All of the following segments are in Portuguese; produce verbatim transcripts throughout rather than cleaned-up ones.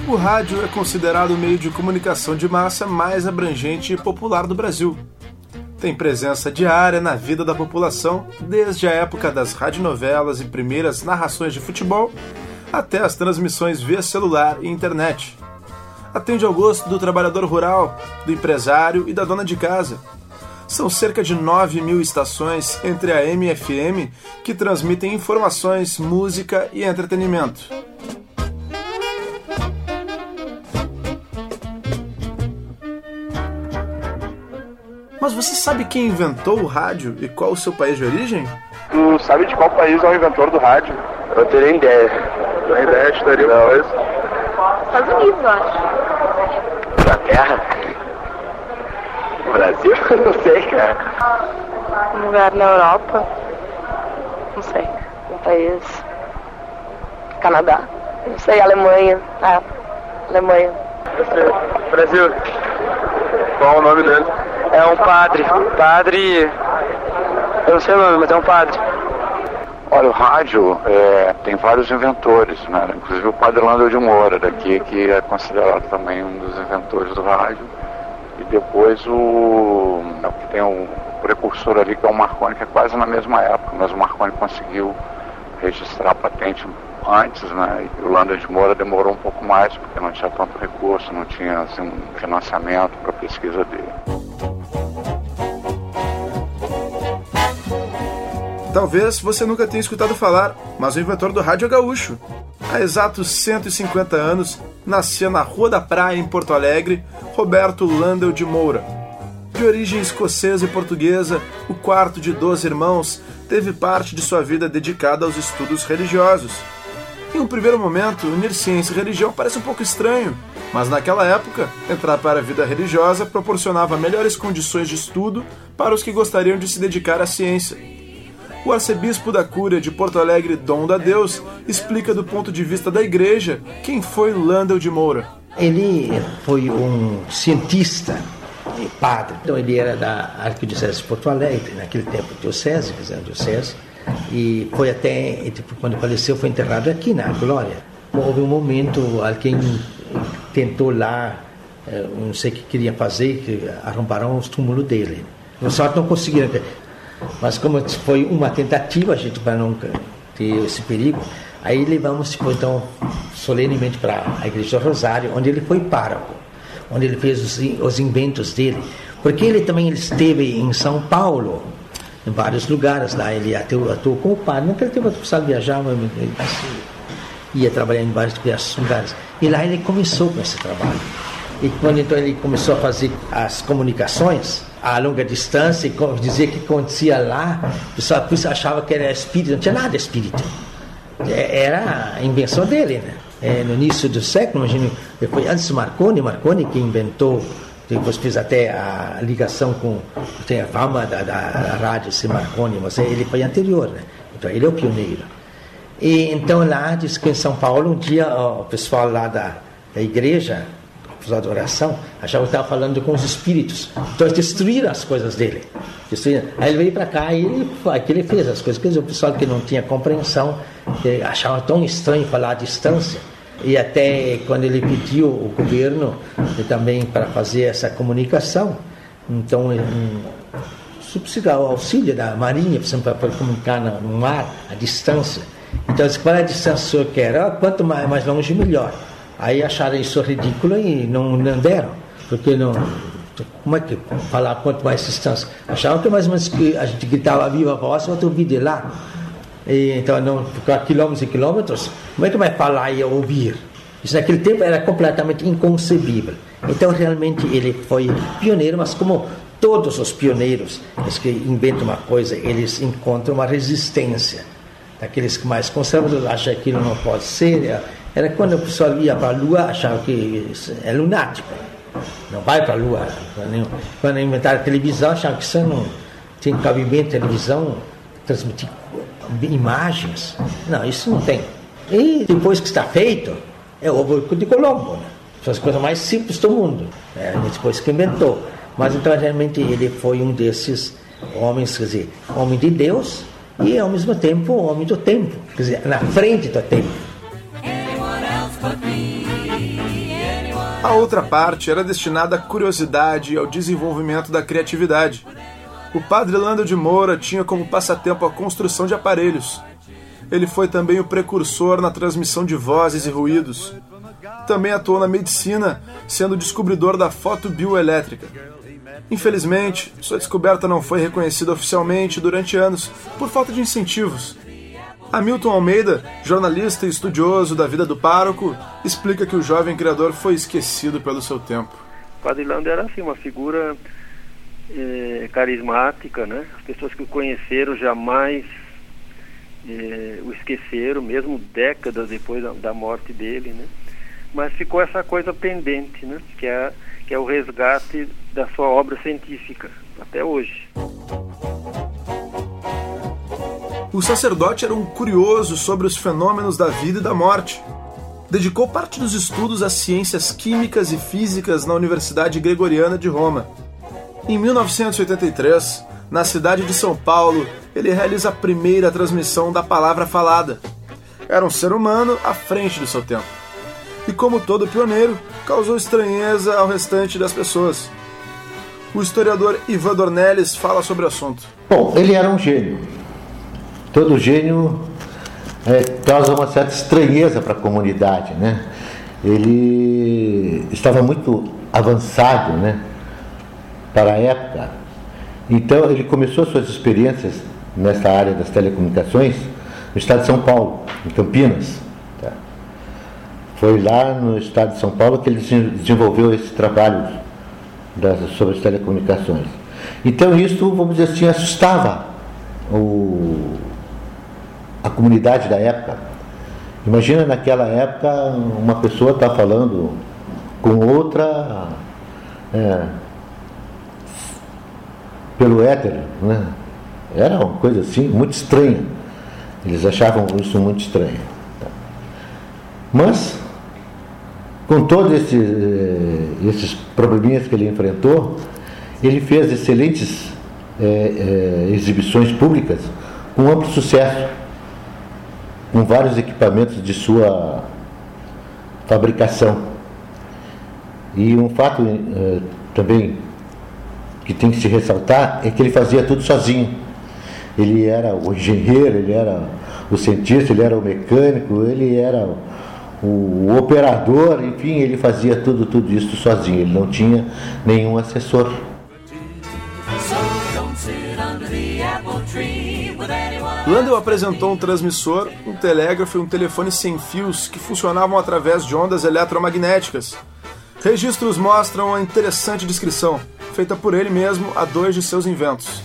O rádio é considerado o meio de comunicação de massa mais abrangente e popular do Brasil. Tem presença diária na vida da população, desde a época das radionovelas e primeiras narrações de futebol, até as transmissões via celular e internet. Atende ao gosto do trabalhador rural, do empresário e da dona de casa. São cerca de nove mil estações entre A M e F M que transmitem informações, música e entretenimento. Mas você sabe quem inventou o rádio e qual o seu país de origem? Tu sabe de qual país é o inventor do rádio? Eu tenho nem ideia. Não tenho ideia, estaria uma coisa? Estados Unidos, eu acho. Inglaterra? Brasil? Não sei, cara. Um lugar na Europa? Não sei. Um país... Canadá? Não sei, Alemanha. Ah, Alemanha. Brasil. Qual o nome dele? É um padre, padre, eu não sei o nome, mas é um padre. Olha, o rádio é, tem vários inventores, né? Inclusive o padre Landel de Moura daqui, que é considerado também um dos inventores do rádio. E depois o tem um precursor ali que é o Marconi, que é quase na mesma época, mas o Marconi conseguiu registrar a patente antes, né? E o Landel de Moura demorou um pouco mais, porque não tinha tanto recurso, não tinha assim, um financiamento para a pesquisa dele. Talvez você nunca tenha escutado falar, mas o inventor do rádio é gaúcho. Há exatos cento e cinquenta anos, nascia na Rua da Praia, em Porto Alegre, Roberto Landel de Moura. De origem escocesa e portuguesa, o quarto de doze irmãos teve parte de sua vida dedicada aos estudos religiosos. Em um primeiro momento, unir ciência e religião parece um pouco estranho, mas naquela época, entrar para a vida religiosa proporcionava melhores condições de estudo para os que gostariam de se dedicar à ciência. O arcebispo da Cúria de Porto Alegre, Dom da Deus, explica do ponto de vista da igreja quem foi Landel de Moura. Ele foi um cientista e padre. Então ele era da Arquidiocese de Porto Alegre, naquele tempo diocese, quer dizer, diocese, e foi até, quando faleceu, foi enterrado aqui na Glória. Houve um momento, alguém tentou lá, não sei o que queria fazer, que arrombaram os túmulos dele. No sorte não conseguiram. Mas como foi uma tentativa, a gente para não ter esse perigo, aí levamos tipo, então solenemente para a Igreja do Rosário, onde ele foi pároco, onde ele fez os, os inventos dele, porque ele também ele esteve em São Paulo, em vários lugares lá, ele atuou, atuou como padre, naquele tempo eu precisava viajar, mas ia trabalhar em vários lugares, e lá ele começou com esse trabalho, e quando então ele começou a fazer as comunicações a longa distância, e dizer que acontecia lá, o pessoal achava que era espírito, não tinha nada de espírito, era a invenção dele, né? É, no início do século, imagino, foi antes do Marconi, Marconi que inventou, depois fez até a ligação com, tem a fama da, da, da rádio, esse Marconi, mas ele foi anterior, né? Então ele é o pioneiro. E então lá, diz que em São Paulo, um dia o pessoal lá da, da igreja, de oração, achava que estava falando com os espíritos, então eles destruíram as coisas dele, destruíram. Aí ele veio para cá e ele, aqui ele fez as coisas, quer dizer, o pessoal que não tinha compreensão achava tão estranho falar à distância, e até quando ele pediu o governo também para fazer essa comunicação, então um, subsidiar o auxílio da Marinha, por exemplo, para comunicar no mar, à distância. Então, qual é a distância que o senhor quer? Ah, quanto mais, mais longe, melhor. Aí acharam isso ridículo e não, não deram, porque não, como é que falar quanto mais distância? Achavam que mais ou menos que a gente gritava viva voz, o outro ouvir de lá. E, então, não, a quilômetros e quilômetros, como é que vai falar e ouvir? Isso naquele tempo era completamente inconcebível. Então, realmente, ele foi pioneiro, mas como todos os pioneiros, os que inventam uma coisa, eles encontram uma resistência. Daqueles que mais conservadores acham que aquilo não pode ser. Era quando o pessoal ia para a Lua, achava que é lunático, não vai para a Lua. Quando inventaram a televisão, achavam que isso não tem cabimento, televisão, transmitir imagens. Não, isso não tem. E depois que está feito, é o ovo de Colombo, né? São as coisas mais simples do mundo, é, depois que inventou. Mas então realmente ele foi um desses homens, quer dizer, homem de Deus e ao mesmo tempo homem do tempo, quer dizer, na frente do tempo. Anyone else but me. A outra parte era destinada à curiosidade e ao desenvolvimento da criatividade. O padre Landel de Moura tinha como passatempo a construção de aparelhos. Ele foi também o precursor na transmissão de vozes e ruídos. Também atuou na medicina, sendo o descobridor da fotobioelétrica. Infelizmente, sua descoberta não foi reconhecida oficialmente durante anos, por falta de incentivos. Hamilton Almeida, jornalista e estudioso da vida do pároco, explica que o jovem criador foi esquecido pelo seu tempo. O Padre Landel era assim, uma figura é, carismática, né? As pessoas que o conheceram jamais é, o esqueceram, mesmo décadas depois da, da morte dele, né? Mas ficou essa coisa pendente, né? Que é, que é o resgate da sua obra científica, até hoje. O sacerdote era um curioso sobre os fenômenos da vida e da morte. Dedicou parte dos estudos às ciências químicas e físicas na Universidade Gregoriana de Roma. Em mil novecentos e oitenta e três, na cidade de São Paulo, ele realiza a primeira transmissão da palavra falada. Era um ser humano à frente do seu tempo. E como todo pioneiro, causou estranheza ao restante das pessoas. O historiador Ivan Dornelles fala sobre o assunto. Bom, ele era um gênio. Todo gênio é, causa uma certa estranheza para a comunidade, né? Ele estava muito avançado, né, para a época. Então ele começou suas experiências nessa área das telecomunicações no estado de São Paulo, em Campinas. Tá? Foi lá no estado de São Paulo que ele desenvolveu esse trabalho das, sobre as telecomunicações. Então isso, vamos dizer assim, assustava o a comunidade da época. Imagina naquela época uma pessoa estar tá falando com outra é, pelo éter, né? Era uma coisa assim muito estranha. Eles achavam isso muito estranho. Mas com todos esses, esses probleminhas que ele enfrentou, ele fez excelentes é, é, exibições públicas com amplo sucesso, com vários equipamentos de sua fabricação. E um fato eh, também que tem que se ressaltar é que ele fazia tudo sozinho. Ele era o engenheiro, ele era o cientista, ele era o mecânico, ele era o, o operador, enfim, ele fazia tudo, tudo isso sozinho. Ele não tinha nenhum assessor. Landel apresentou um transmissor, um telégrafo e um telefone sem fios que funcionavam através de ondas eletromagnéticas. Registros mostram uma interessante descrição, feita por ele mesmo a dois de seus inventos.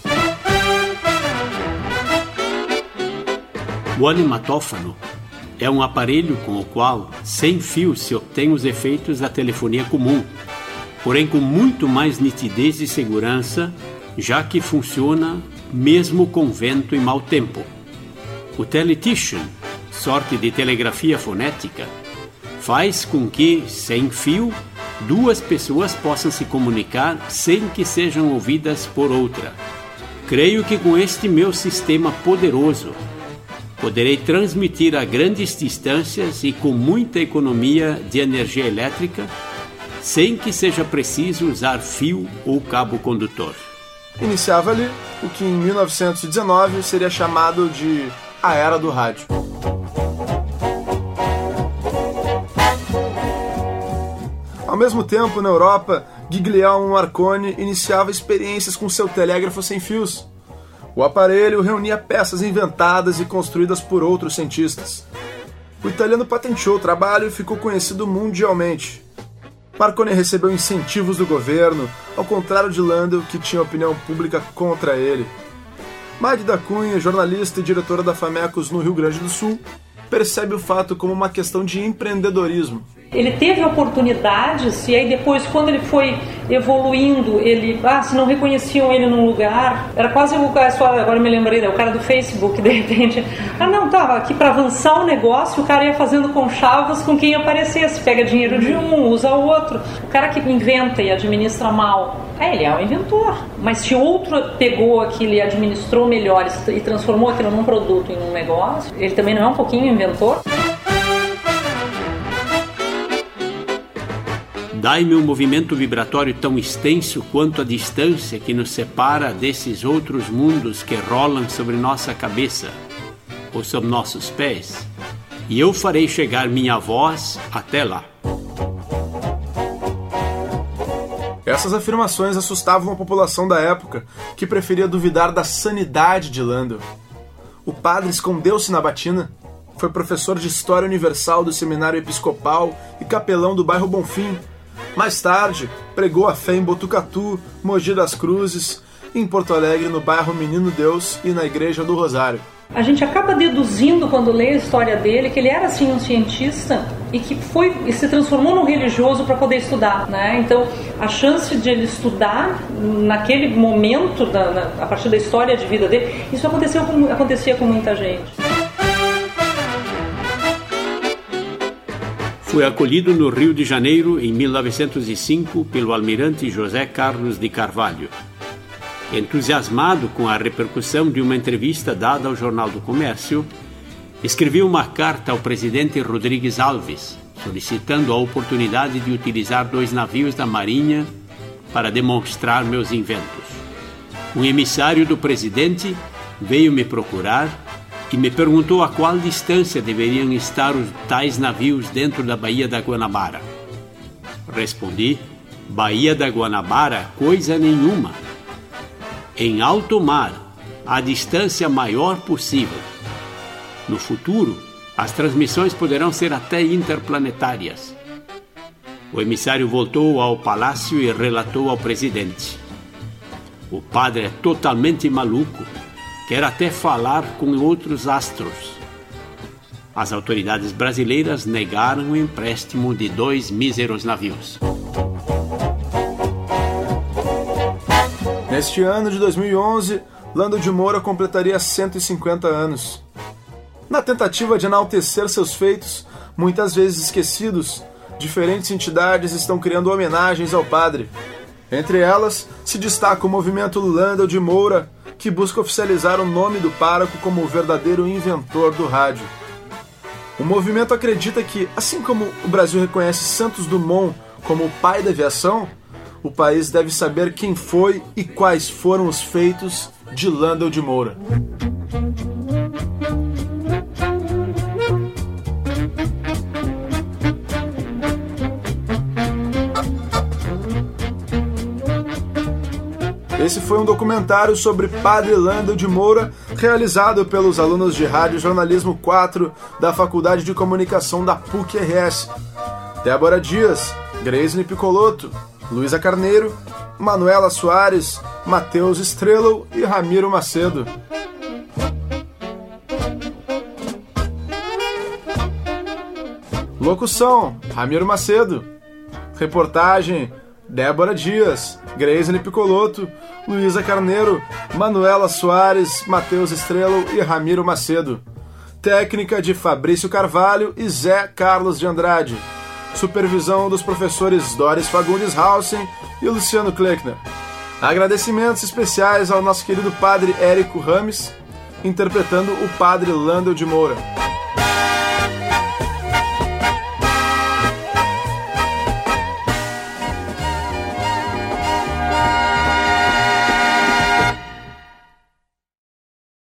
O animatófano é um aparelho com o qual, sem fio, se obtém os efeitos da telefonia comum, porém com muito mais nitidez e segurança, já que funciona mesmo com vento e mau tempo. O Teletition, sorte de telegrafia fonética, faz com que, sem fio, duas pessoas possam se comunicar sem que sejam ouvidas por outra. Creio que com este meu sistema poderoso, poderei transmitir a grandes distâncias e com muita economia de energia elétrica, sem que seja preciso usar fio ou cabo condutor. Iniciava ali o que em mil novecentos e dezenove seria chamado de a Era do Rádio. Ao mesmo tempo, na Europa, Guglielmo Marconi iniciava experiências com seu telégrafo sem fios. O aparelho reunia peças inventadas e construídas por outros cientistas. O italiano patenteou o trabalho e ficou conhecido mundialmente. Marconi recebeu incentivos do governo, ao contrário de Landel, que tinha opinião pública contra ele. Magda Cunha, jornalista e diretora da Famecos no Rio Grande do Sul, percebe o fato como uma questão de empreendedorismo. Ele teve oportunidades e aí depois, quando ele foi evoluindo, ele, ah, se não reconheciam ele num lugar, era quase o cara, agora me lembrei, o cara do Facebook, de repente, ah não, tava aqui para avançar o negócio, o cara ia fazendo conchavos com quem aparecesse, pega dinheiro de um, usa o outro. O cara que inventa e administra mal, é, ele é um inventor, mas se outro pegou aquilo e administrou melhor e transformou aquilo num produto, em um negócio, ele também não é um pouquinho inventor? Dai-me um movimento vibratório tão extenso quanto a distância que nos separa desses outros mundos que rolam sobre nossa cabeça ou sob nossos pés, e eu farei chegar minha voz até lá. Essas afirmações assustavam a população da época, que preferia duvidar da sanidade de Landel. O padre escondeu-se na batina, foi professor de História Universal do Seminário Episcopal e capelão do bairro Bonfim. Mais tarde, pregou a fé em Botucatu, Mogi das Cruzes, em Porto Alegre, no bairro Menino Deus e na Igreja do Rosário. A gente acaba deduzindo, quando lê a história dele, que ele era assim um cientista e que foi e se transformou num religioso para poder estudar, né? Então, a chance de ele estudar naquele momento, da, na, a partir da história de vida dele, isso aconteceu com, acontecia com muita gente. Foi acolhido no Rio de Janeiro em mil novecentos e cinco pelo almirante José Carlos de Carvalho. Entusiasmado com a repercussão de uma entrevista dada ao Jornal do Comércio, escrevi uma carta ao presidente Rodrigues Alves, solicitando a oportunidade de utilizar dois navios da Marinha para demonstrar meus inventos. Um emissário do presidente veio me procurar e me perguntou a qual distância deveriam estar os tais navios dentro da Baía da Guanabara. Respondi: Baía da Guanabara, coisa nenhuma. Em alto mar, a distância maior possível. No futuro, as transmissões poderão ser até interplanetárias. O emissário voltou ao palácio e relatou ao presidente: o padre é totalmente maluco, quer até falar com outros astros. As autoridades brasileiras negaram o empréstimo de dois míseros navios. Neste ano de dois mil e onze, Landel de Moura completaria cento e cinquenta anos. Na tentativa de enaltecer seus feitos, muitas vezes esquecidos, diferentes entidades estão criando homenagens ao padre. Entre elas, se destaca o movimento Landel de Moura, que busca oficializar o nome do pároco como o verdadeiro inventor do rádio. O movimento acredita que, assim como o Brasil reconhece Santos Dumont como o pai da aviação, o país deve saber quem foi e quais foram os feitos de Landel de Moura. Esse foi um documentário sobre Padre Landel de Moura, realizado pelos alunos de Rádio Jornalismo quatro da Faculdade de Comunicação da P U C R S. Débora Dias, Grace Piccolotto, Luísa Carneiro, Manuela Soares, Matheus Strello e Ramiro Macedo. Locução: Ramiro Macedo. Reportagem: Débora Dias, Grace Piccolotto, Luísa Carneiro, Manuela Soares, Matheus Strello e Ramiro Macedo. Técnica de Fabrício Carvalho e Zé Carlos de Andrade. Supervisão dos professores Doris Fagundes Hausen e Luciano Kleckner. Agradecimentos especiais ao nosso querido padre Érico Rames, interpretando o padre Landel de Moura.